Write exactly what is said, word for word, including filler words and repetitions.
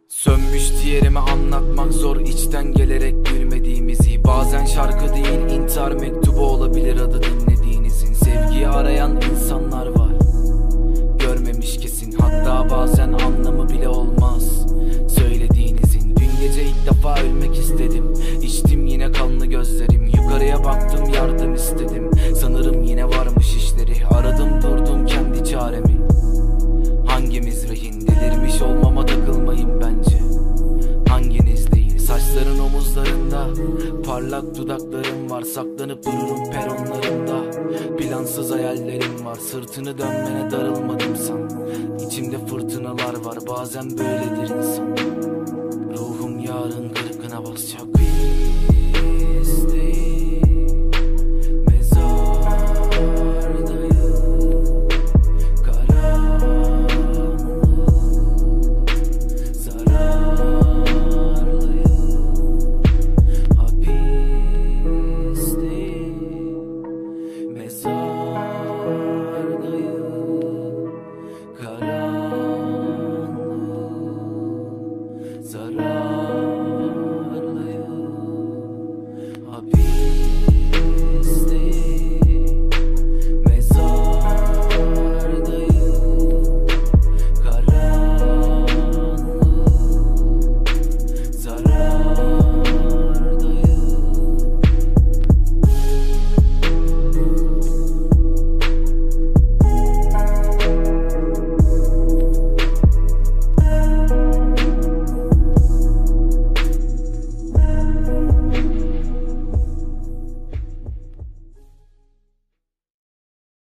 Sönmüş diğerime anlatmak zor, içten gelerek gülmediğimizi. Bazen şarkı değil intihar mektubu olabilir adı dinlediğinizin. Sevgiyi arayan insanlar var, görmemiş kesin, hatta bazen anlamı bile olmaz söylediğinizin. Dün gece ilk defa ölmek istedim, içtim yine kanlı gözlerim. Yukarıya baktım, yardım istedim, sanırım yine varmış işleri. Aradım durdum kendi çaremi, hangimiz rehin? Delirmiş olmama takılmayın bence, hanginiz değil? Saçların omuzlarında, parlak dudaklarım var, saklanıp dururum peronlarında. Plansız hayallerim var, sırtını dönmene darılmadım san. İçimde fırtınalar var, bazen böyledir insan. Ruhum yarın kırkına basacak.